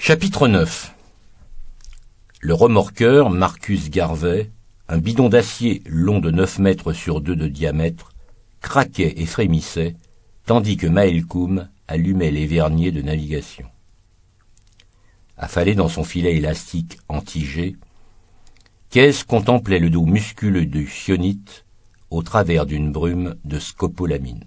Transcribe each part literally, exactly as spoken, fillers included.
Chapitre neuf. Le remorqueur Marcus Garvey, un bidon d'acier long de neuf mètres sur deux de diamètre, craquait et frémissait, tandis que Maelcum allumait les verniers de navigation. Affalé dans son filet élastique anti-jet, Keyes contemplait le dos musculeux du sionite au travers d'une brume de scopolamine.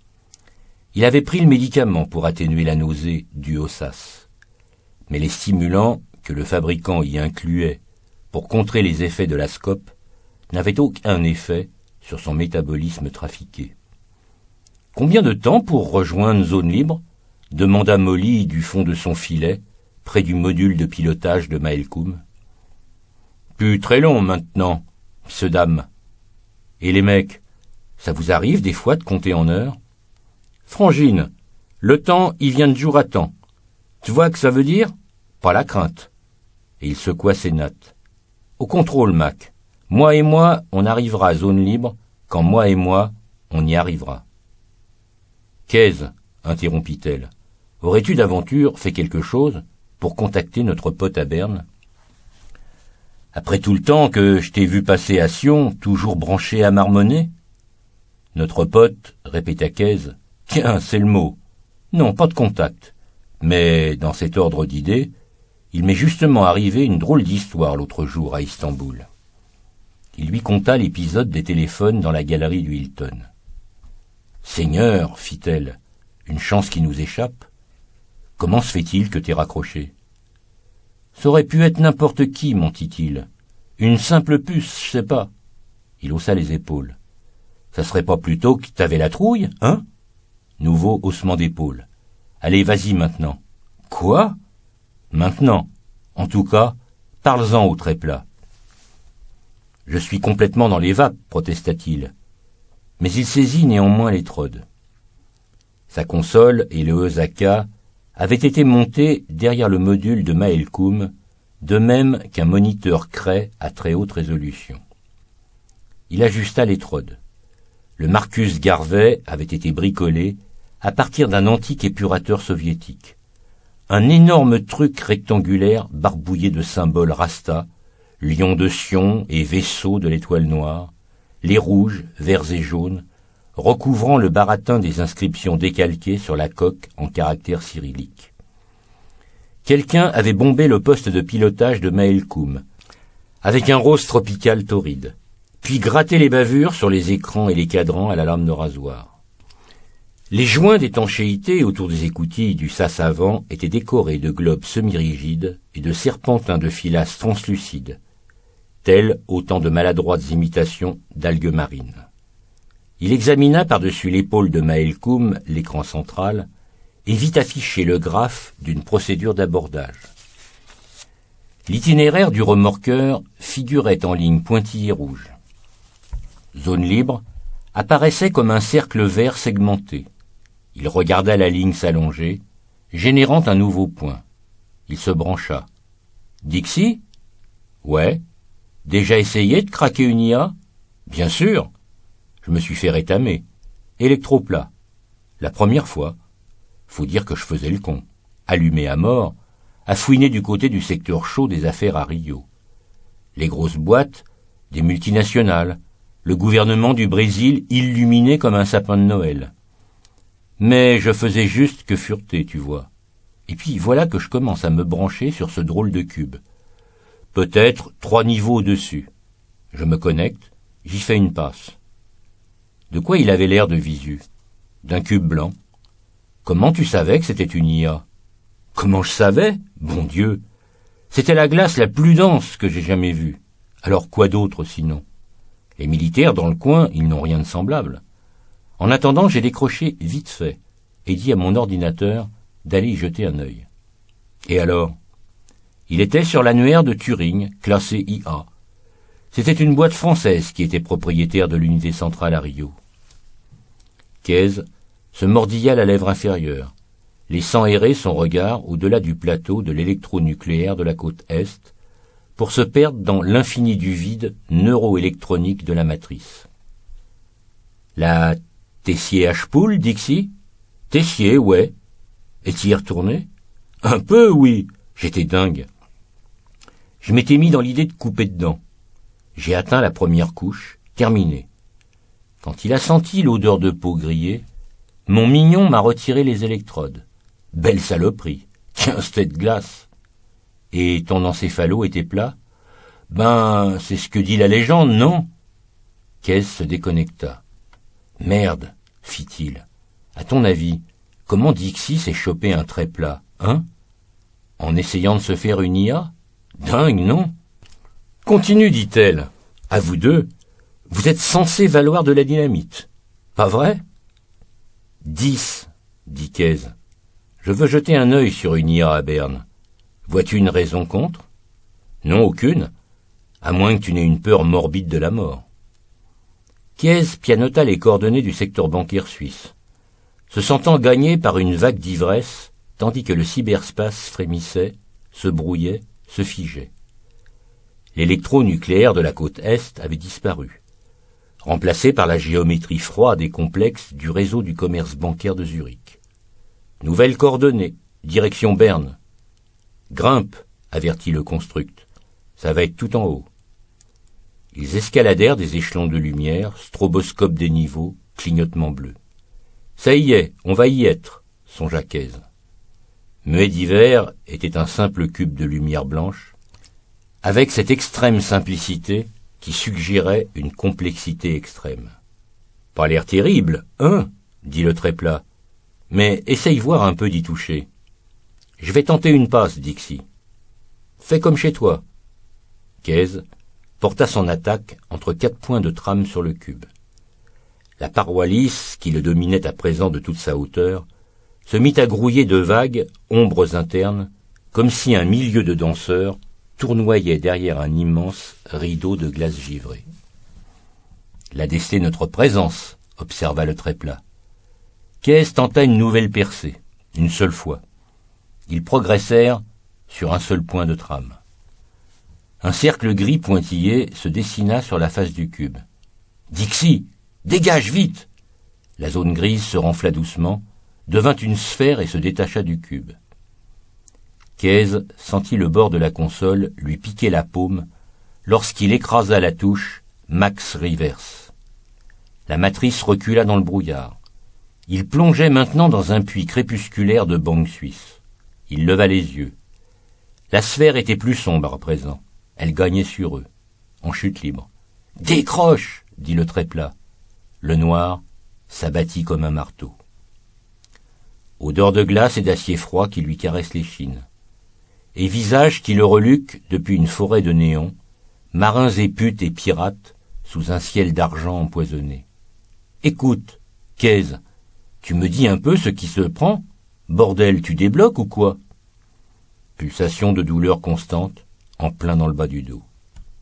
Il avait pris le médicament pour atténuer la nausée due au sas. Mais les stimulants que le fabricant y incluait pour contrer les effets de la scope n'avaient aucun effet sur son métabolisme trafiqué. « Combien de temps pour rejoindre zone libre ?» demanda Molly du fond de son filet, près du module de pilotage de Maelcum. « Plus très long maintenant, ce dame. Et les mecs, ça vous arrive des fois de compter en heures ? Frangine, le temps, il vient de jour à temps. Tu vois que ça veut dire ? Pas la crainte. » Et il secoua ses nattes. « Au contrôle, Mac. Moi et moi, on arrivera à zone libre, quand moi et moi, on y arrivera. »« Keyes, interrompit-elle, aurais-tu d'aventure fait quelque chose pour contacter notre pote à Berne ? Après tout le temps que je t'ai vu passer à Sion, toujours branché à marmonner ? » Notre pote, répéta Keyes. Tiens, c'est le mot. Non, pas de contact. Mais, dans cet ordre d'idées, il m'est justement arrivé une drôle d'histoire l'autre jour à Istanbul. Il lui conta l'épisode des téléphones dans la galerie du Hilton. « Seigneur, fit-elle, une chance qui nous échappe. Comment se fait-il que t'aies raccroché ? » « Ça aurait pu être n'importe qui, mentit-il. Une simple puce, je sais pas. » Il haussa les épaules. « Ça serait pas plutôt que t'avais la trouille, hein ?» Nouveau haussement d'épaules. « Allez, vas-y maintenant. »« Quoi ? » ?»« Maintenant. En tout cas, parle-en au tréplat. »« Je suis complètement dans les vapes, protesta-t-il. » Mais il saisit néanmoins l'étrode. Sa console et le Osaka avaient été montés derrière le module de Maelcum, de même qu'un moniteur Cray à très haute résolution. Il ajusta l'étrode. Le Marcus Garvey avait été bricolé à partir d'un antique épurateur soviétique. Un énorme truc rectangulaire barbouillé de symboles rasta, lion de Sion et vaisseau de l'étoile noire, les rouges, verts et jaunes, recouvrant le baratin des inscriptions décalquées sur la coque en caractères cyrilliques. Quelqu'un avait bombé le poste de pilotage de Maelcum, avec un rose tropical torride, puis gratté les bavures sur les écrans et les cadrans à la lame de rasoir. Les joints d'étanchéité autour des écoutilles du sas avant étaient décorés de globes semi-rigides et de serpentins de filasse translucides, tels autant de maladroites imitations d'algues marines. Il examina par-dessus l'épaule de Maelcum l'écran central et vit afficher le graphe d'une procédure d'abordage. L'itinéraire du remorqueur figurait en ligne pointillée rouge. Zone libre apparaissait comme un cercle vert segmenté. Il regarda la ligne s'allonger, générant un nouveau point. Il se brancha. « Dixie ? » ?»« Ouais. Déjà essayé de craquer une I A ? » ?»« Bien sûr. Je me suis fait rétamer. Électroplat. La première fois. Faut dire que je faisais le con. Allumé à mort, à fouiner du côté du secteur chaud des affaires à Rio. Les grosses boîtes, des multinationales, le gouvernement du Brésil illuminé comme un sapin de Noël. Mais je faisais juste que fureter, tu vois. Et puis voilà que je commence à me brancher sur ce drôle de cube. Peut-être trois niveaux au-dessus. Je me connecte, j'y fais une passe. De quoi il avait l'air de visu ? D'un cube blanc. Comment tu savais que c'était une I A ? Comment je savais ? Bon Dieu ! C'était la glace la plus dense que j'ai jamais vue. Alors quoi d'autre sinon ? Les militaires dans le coin, ils n'ont rien de semblable. En attendant, j'ai décroché vite fait et dit à mon ordinateur d'aller y jeter un œil. Et alors ? Il était sur l'annuaire de Turing, classé I A. C'était une boîte française qui était propriétaire de l'unité centrale à Rio. Keyes se mordilla la lèvre inférieure, laissant errer son regard au-delà du plateau de l'électronucléaire de la côte Est, pour se perdre dans l'infini du vide neuroélectronique de la matrice. La Tessier-H-Pool, Dixie ? Tessier, ouais. Et t'y es retourné ? Un peu, oui. J'étais dingue. Je m'étais mis dans l'idée de couper dedans. J'ai atteint la première couche, terminé. Quand il a senti l'odeur de peau grillée, mon mignon m'a retiré les électrodes. Belle saloperie. Tiens, c'était de glace. Et ton encéphalo était plat? Ben, c'est ce que dit la légende, non? Kez se déconnecta. Merde, fit-il. À ton avis, comment Dixie s'est chopé un trait plat, hein? En essayant de se faire une I A? Dingue, non? Continue, dit-elle. À vous deux, vous êtes censés valoir de la dynamite. Pas vrai? Dix, dit Kez. Je veux jeter un œil sur une I A à Berne. Vois-tu une raison contre? Non, aucune, à moins que tu n'aies une peur morbide de la mort. Kez pianota les coordonnées du secteur bancaire suisse, se sentant gagné par une vague d'ivresse, tandis que le cyberspace frémissait, se brouillait, se figeait. L'électronucléaire de la côte Est avait disparu, remplacé par la géométrie froide et complexe du réseau du commerce bancaire de Zurich. Nouvelles coordonnées, direction Berne. Grimpe, avertit le construct, ça va être tout en haut. Ils escaladèrent des échelons de lumière, stroboscope des niveaux, clignotement bleu. Ça y est, on va y être, songea Kez. Muet d'hiver était un simple cube de lumière blanche, avec cette extrême simplicité qui suggérait une complexité extrême. Pas l'air terrible, hein, dit le très plat, mais essaye voir un peu d'y toucher. Je vais tenter une passe, Dixie. Fais comme chez toi. Kez porta son attaque entre quatre points de trame sur le cube. La paroi lisse, qui le dominait à présent de toute sa hauteur, se mit à grouiller de vagues ombres internes, comme si un milieu de danseurs tournoyait derrière un immense rideau de glace givrée. Là décelait notre présence, observa le très plat. Kez tenta une nouvelle percée, une seule fois. Ils progressèrent sur un seul point de trame. Un cercle gris pointillé se dessina sur la face du cube. « Dixie, dégage vite !» La zone grise se renfla doucement, devint une sphère et se détacha du cube. Kez sentit le bord de la console lui piquer la paume lorsqu'il écrasa la touche « Max Reverse ». La matrice recula dans le brouillard. Il plongeait maintenant dans un puits crépusculaire de banque suisse. Il leva les yeux. La sphère était plus sombre à présent. Elle gagnait sur eux, en chute libre. « Décroche !» dit le très plat. Le noir s'abattit comme un marteau. Odeur de glace et d'acier froid qui lui caresse l'échine. Et visage qui le reluque depuis une forêt de néons, marins et putes et pirates sous un ciel d'argent empoisonné. « Écoute, Kez, tu me dis un peu ce qui se prend? Bordel, tu débloques ou quoi ?» Pulsation de douleur constante, en plein dans le bas du dos.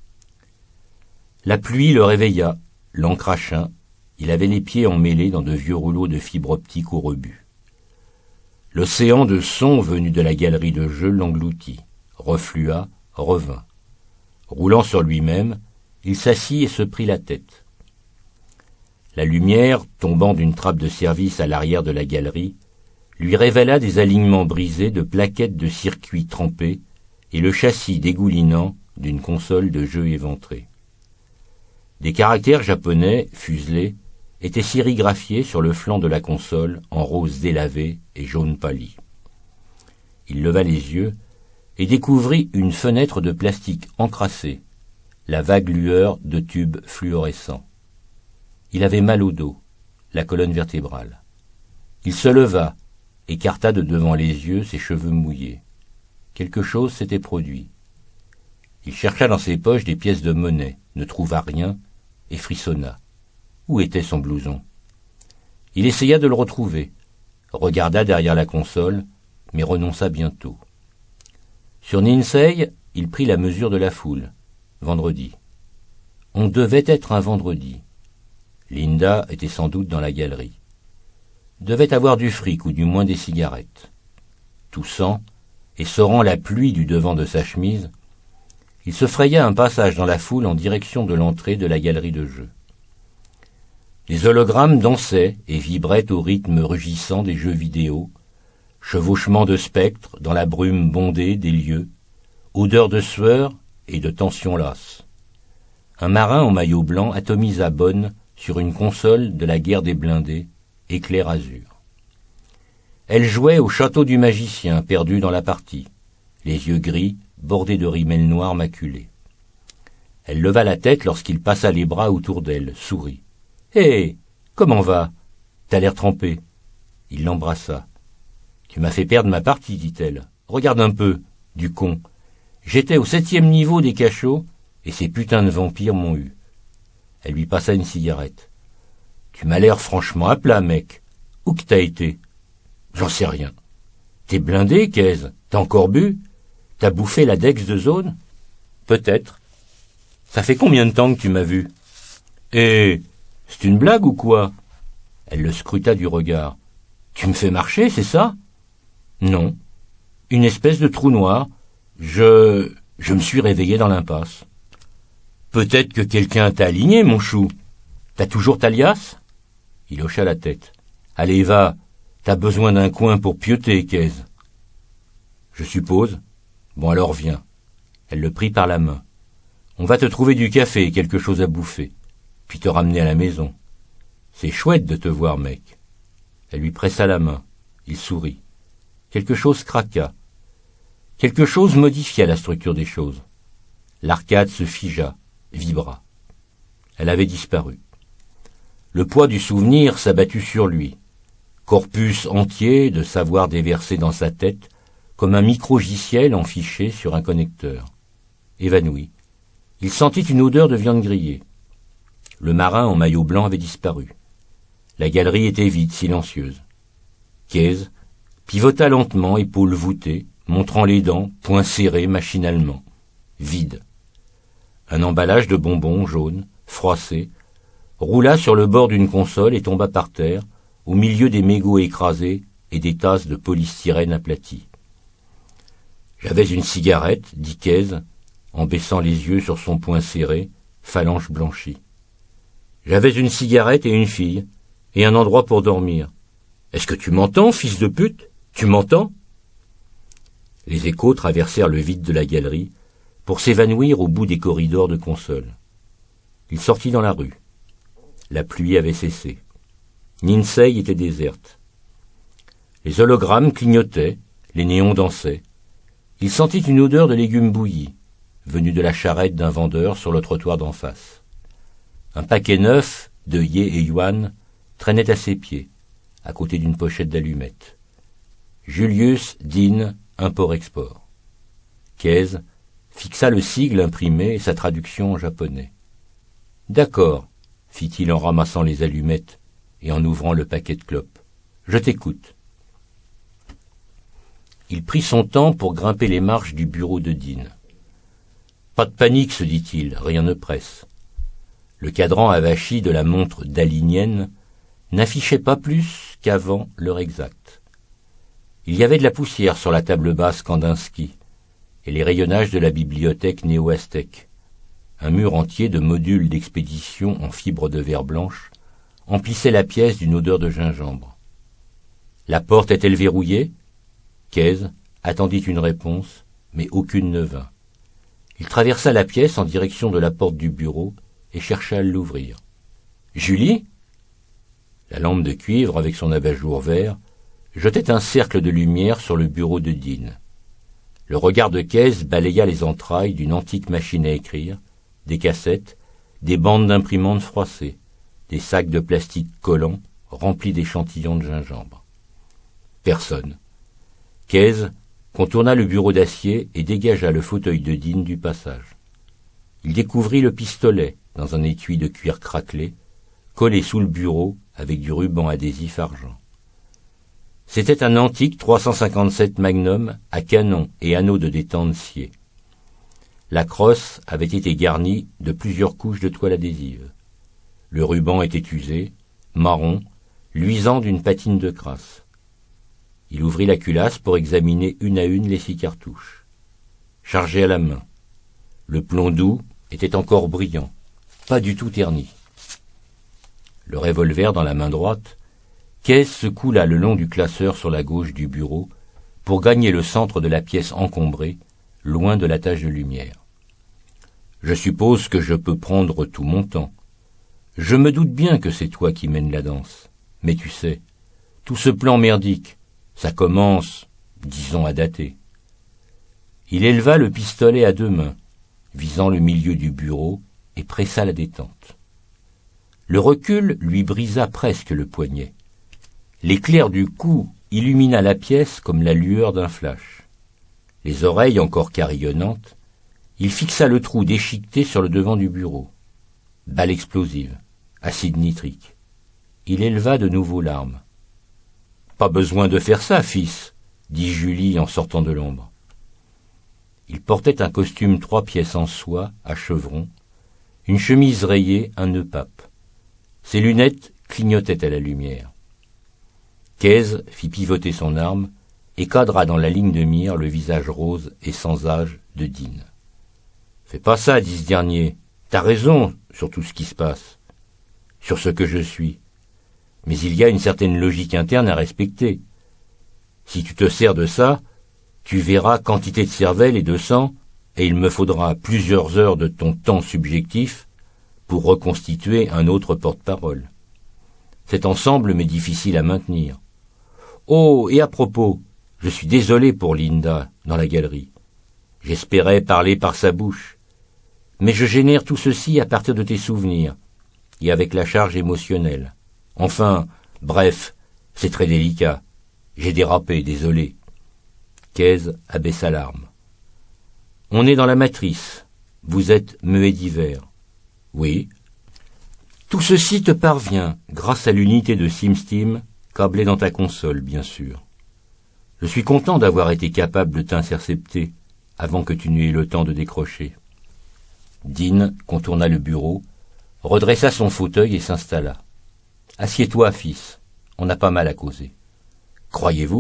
La pluie le réveilla, l'encrachant, il avait les pieds emmêlés dans de vieux rouleaux de fibres optiques au rebut. L'océan de sons venu de la galerie de jeu l'engloutit, reflua, revint. Roulant sur lui-même, il s'assit et se prit la tête. La lumière, tombant d'une trappe de service à l'arrière de la galerie, lui révéla des alignements brisés de plaquettes de circuits trempés et le châssis dégoulinant d'une console de jeu éventrée. Des caractères japonais, fuselés, étaient sérigraphiés sur le flanc de la console en rose délavé et jaune pâli. Il leva les yeux et découvrit une fenêtre de plastique encrassée, la vague lueur de tubes fluorescents. Il avait mal au dos, la colonne vertébrale. Il se leva, écarta de devant les yeux ses cheveux mouillés. Quelque chose s'était produit. Il chercha dans ses poches des pièces de monnaie, ne trouva rien et frissonna. Où était son blouson? Il essaya de le retrouver, regarda derrière la console, mais renonça bientôt. Sur Ninsei, il prit la mesure de la foule. Vendredi. On devait être un vendredi. Linda était sans doute dans la galerie. Devait avoir du fric ou du moins des cigarettes. Toussant et sorant la pluie du devant de sa chemise, il se fraya un passage dans la foule en direction de l'entrée de la galerie de jeu. Les hologrammes dansaient et vibraient au rythme rugissant des jeux vidéo, chevauchement de spectres dans la brume bondée des lieux, odeur de sueur et de tension lasse. Un marin en maillot blanc atomise à Bonn sur une console de la guerre des blindés, éclair azur. Elle jouait au château du magicien perdu dans la partie, les yeux gris bordés de rimels noirs maculés. Elle leva la tête lorsqu'il passa les bras autour d'elle, sourit. « Hé, hey, comment va? T'as l'air trempé. » Il l'embrassa. « Tu m'as fait perdre ma partie, dit-elle. Regarde un peu, du con. J'étais au septième niveau des cachots, et ces putains de vampires m'ont eu. » Elle lui passa une cigarette. « Tu m'as l'air franchement à plat, mec. Où que t'as été? »« J'en sais rien. »« T'es blindé, Kez? T'as encore bu? T'as bouffé la Dex de zone? »« Peut-être. »« Ça fait combien de temps que tu m'as vu? »« Eh, c'est une blague ou quoi ?» Elle le scruta du regard. « Tu me fais marcher, c'est ça? »« Non. Une espèce de trou noir. Je... je me suis réveillé dans l'impasse. »« Peut-être que quelqu'un t'a aligné, mon chou. T'as toujours ta liasse ?» Il hocha la tête. « Allez, va. T'as besoin d'un coin pour pieuter, Kez. »« Je suppose. Bon, alors viens. » Elle le prit par la main. « On va te trouver du café et quelque chose à bouffer, puis te ramener à la maison. C'est chouette de te voir, mec. » Elle lui pressa la main. Il sourit. Quelque chose craqua. Quelque chose modifia la structure des choses. L'arcade se figea, vibra. Elle avait disparu. Le poids du souvenir s'abattit sur lui. Corpus entier de savoir déversé dans sa tête, comme un microgiciel enfiché sur un connecteur. Évanoui. Il sentit une odeur de viande grillée. Le marin en maillot blanc avait disparu. La galerie était vide, silencieuse. Kez pivota lentement, épaules voûtées, montrant les dents, poings serrés machinalement. Vide. Un emballage de bonbons jaunes, froissés, roula sur le bord d'une console et tomba par terre, au milieu des mégots écrasés et des tasses de polystyrène aplaties. « J'avais une cigarette, dit Kez, en baissant les yeux sur son poing serré, phalange blanchie. J'avais une cigarette et une fille, et un endroit pour dormir. Est-ce que tu m'entends, fils de pute? Tu m'entends? » Les échos traversèrent le vide de la galerie pour s'évanouir au bout des corridors de console. Il sortit dans la rue. La pluie avait cessé. Ninsey était déserte. Les hologrammes clignotaient, les néons dansaient. Il sentit une odeur de légumes bouillis, venue de la charrette d'un vendeur sur le trottoir d'en face. Un paquet neuf de Ye et Yuan traînait à ses pieds, à côté d'une pochette d'allumettes. Julius Dean, import-export. Kez fixa le sigle imprimé et sa traduction en japonais. « D'accord, » fit-il en ramassant les allumettes et en ouvrant le paquet de clopes. « Je t'écoute. » Il prit son temps pour grimper les marches du bureau de Dean. « Pas de panique, se dit-il, rien ne presse. » Le cadran avachi de la montre dalinienne n'affichait pas plus qu'avant l'heure exacte. Il y avait de la poussière sur la table basse Kandinsky et les rayonnages de la bibliothèque néo-aztèque. Un mur entier de modules d'expédition en fibre de verre blanche emplissait la pièce d'une odeur de gingembre. La porte est-elle verrouillée? Kez attendit une réponse, mais aucune ne vint. Il traversa la pièce en direction de la porte du bureau et chercha à l'ouvrir. « Julie ?» La lampe de cuivre, avec son abat-jour vert, jetait un cercle de lumière sur le bureau de Dean. Le regard de Kez balaya les entrailles d'une antique machine à écrire, des cassettes, des bandes d'imprimantes froissées, des sacs de plastique collants remplis d'échantillons de gingembre. Personne. Kez contourna le bureau d'acier et dégagea le fauteuil de Dean du passage. Il découvrit le pistolet dans un étui de cuir craquelé, collé sous le bureau avec du ruban adhésif argent. C'était un antique trois cent cinquante-sept Magnum à canon et anneau de détente scié. La crosse avait été garnie de plusieurs couches de toile adhésive. Le ruban était usé, marron, luisant d'une patine de crasse. Il ouvrit la culasse pour examiner une à une les six cartouches. Chargées à la main. Le plomb doux était encore brillant, pas du tout terni. Le revolver dans la main droite, Kez se coula le long du classeur sur la gauche du bureau pour gagner le centre de la pièce encombrée, loin de la tache de lumière. Je suppose que je peux prendre tout mon temps. Je me doute bien que c'est toi qui mènes la danse. Mais tu sais, tout ce plan merdique, ça commence, disons, à dater. Il éleva le pistolet à deux mains, visant le milieu du bureau, et pressa la détente. Le recul lui brisa presque le poignet. L'éclair du coup illumina la pièce comme la lueur d'un flash. Les oreilles encore carillonnantes, il fixa le trou déchiqueté sur le devant du bureau. Balle explosive, acide nitrique. Il éleva de nouveau l'arme. « Pas besoin de faire ça, fils, » dit Julie en sortant de l'ombre. Il portait un costume trois pièces en soie, à chevrons, une chemise rayée, un nœud pape. Ses lunettes clignotaient à la lumière. Keyes fit pivoter son arme et cadra dans la ligne de mire le visage rose et sans âge de Dean. « Fais pas ça, dit ce dernier. T'as raison sur tout ce qui se passe, sur ce que je suis. Mais il y a une certaine logique interne à respecter. Si tu te sers de ça, tu verras quantité de cervelle et de sang, et il me faudra plusieurs heures de ton temps subjectif pour reconstituer un autre porte-parole. Cet ensemble m'est difficile à maintenir. Oh, et à propos, je suis désolé pour Linda, dans la galerie. J'espérais parler par sa bouche. Mais je génère tout ceci à partir de tes souvenirs, et avec la charge émotionnelle. Enfin, bref, c'est très délicat. J'ai dérapé, désolé. Keyes abaissa l'arme. On est dans la matrice. Vous êtes muet d'hiver. Oui. Tout ceci te parvient grâce à l'unité de SimSteam câblée dans ta console, bien sûr. Je suis content d'avoir été capable de t'intercepter avant que tu n'aies eu le temps de décrocher. Dean contourna le bureau, redressa son fauteuil et s'installa. « Assieds-toi, fils. On a pas mal à causer. »« Croyez-vous ? » ?»«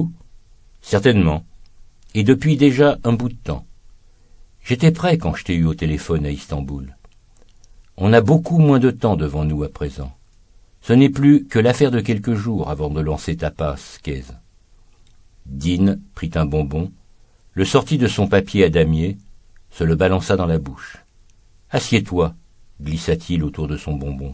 Certainement. Et depuis déjà un bout de temps. J'étais prêt quand je t'ai eu au téléphone à Istanbul. On a beaucoup moins de temps devant nous à présent. Ce n'est plus que l'affaire de quelques jours avant de lancer ta passe, Keyes. » Dean prit un bonbon, le sortit de son papier à damier, se le balança dans la bouche. « Assieds-toi, » glissa-t-il autour de son bonbon.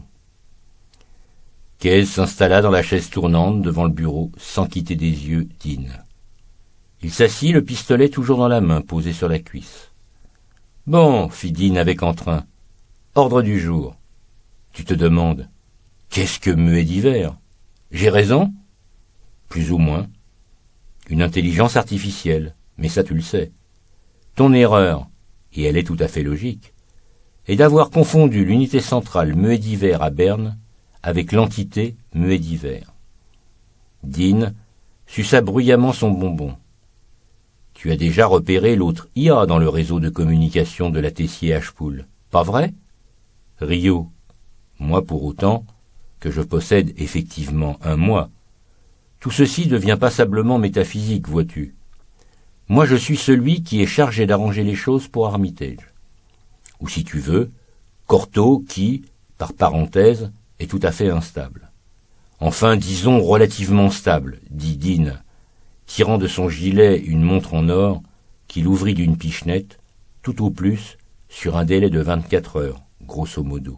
Keyes s'installa dans la chaise tournante devant le bureau sans quitter des yeux Dean. Il s'assit, le pistolet toujours dans la main, posé sur la cuisse. « Bon, » fit Dean avec entrain, « ordre du jour. Tu te demandes, qu'est-ce que muet d'hiver ? J'ai raison ? Plus ou moins. Une intelligence artificielle, mais ça tu le sais. Ton erreur, et elle est tout à fait logique, est d'avoir confondu l'unité centrale muet d'hiver à Berne avec l'entité muet d'hiver. Dean suça bruyamment son bonbon. Tu as déjà repéré l'autre I A dans le réseau de communication de la Tessier-H-Pool, pas vrai ? Rio. Moi pour autant que je possède effectivement un moi. Tout ceci devient passablement métaphysique, vois-tu. Moi je suis celui qui est chargé d'arranger les choses pour Armitage. Ou si tu veux, Corto qui, par parenthèse, est tout à fait instable. Enfin, disons relativement stable, dit Dean, tirant de son gilet une montre en or qu'il ouvrit d'une pichenette, tout au plus sur un délai de vingt-quatre heures, grosso modo.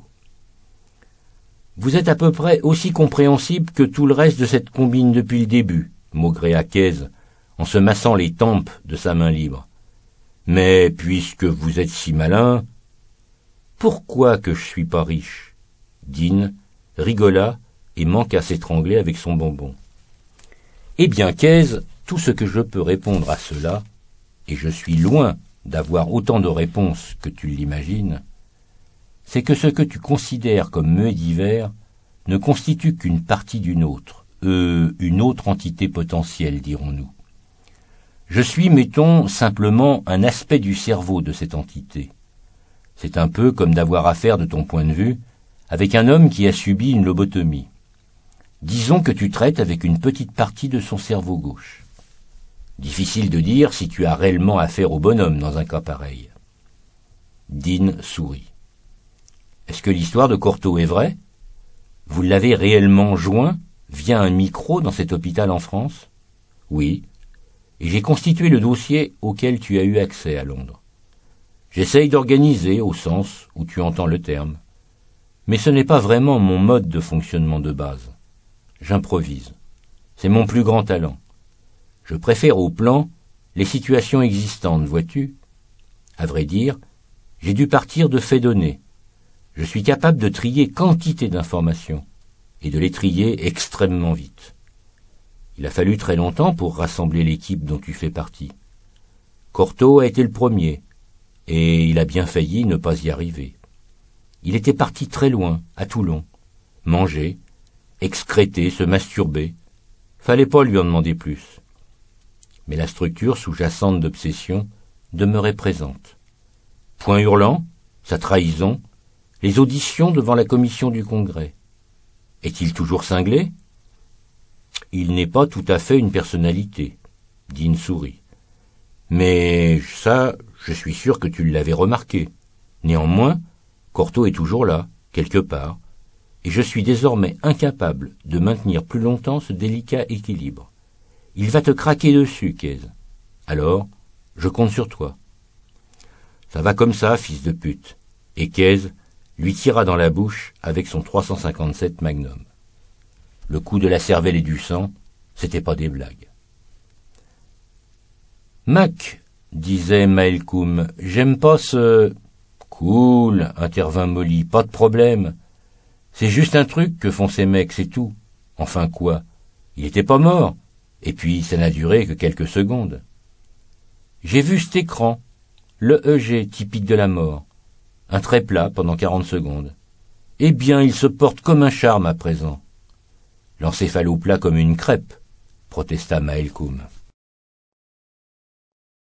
Vous êtes à peu près aussi compréhensible que tout le reste de cette combine depuis le début, maugréa Keyes, en se massant les tempes de sa main libre. Mais puisque vous êtes si malin, pourquoi que je suis pas riche ? Dean rigola et manqua s'étrangler avec son bonbon. Eh bien, Keyes, tout ce que je peux répondre à cela, et je suis loin d'avoir autant de réponses que tu l'imagines, c'est que ce que tu considères comme muet d'hiver ne constitue qu'une partie d'une autre, euh, une autre entité potentielle, dirons-nous. Je suis, mettons, simplement un aspect du cerveau de cette entité. C'est un peu comme d'avoir affaire, de ton point de vue, avec un homme qui a subi une lobotomie. Disons que tu traites avec une petite partie de son cerveau gauche. Difficile de dire si tu as réellement affaire au bonhomme dans un cas pareil. Dean sourit. Est-ce que l'histoire de Corto est vraie ? Vous l'avez réellement joint via un micro dans cet hôpital en France ? Oui. et j'ai constitué le dossier auquel tu as eu accès à Londres. J'essaye d'organiser au sens où tu entends le terme, mais ce n'est pas vraiment mon mode de fonctionnement de base. J'improvise. C'est mon plus grand talent. Je préfère au plan les situations existantes, vois-tu. À vrai dire, j'ai dû partir de faits donnés. Je suis capable de trier quantité d'informations, et de les trier extrêmement vite. Il a fallu très longtemps pour rassembler l'équipe dont tu fais partie. Cortot a été le premier, et il a bien failli ne pas y arriver. Il était parti très loin, à Toulon, manger, excréter, se masturber. Fallait pas lui en demander plus. Mais la structure sous-jacente d'obsession demeurait présente. Point hurlant, sa trahison, les auditions devant la commission du Congrès. Est-il toujours cinglé ? Il n'est pas tout à fait une personnalité, dit une souris. Mais ça, je suis sûr que tu l'avais remarqué. Néanmoins, Cortot est toujours là, quelque part, et je suis désormais incapable de maintenir plus longtemps ce délicat équilibre. Il va te craquer dessus, Kez. Alors, je compte sur toi. Ça va comme ça, fils de pute. Et Kez lui tira dans la bouche avec son trois cent cinquante-sept Magnum. Le coup de la cervelle et du sang, c'était pas des blagues. Mac, disait Maelkoum, j'aime pas ce... Cool, intervint Molly, pas de problème. C'est juste un truc que font ces mecs, c'est tout. Enfin quoi, il était pas mort, et puis ça n'a duré que quelques secondes. J'ai vu cet écran, le E G typique de la mort, un trait plat pendant quarante secondes. Eh bien, il se porte comme un charme à présent. L'encéphaloplat comme une crêpe, protesta Maelkoum.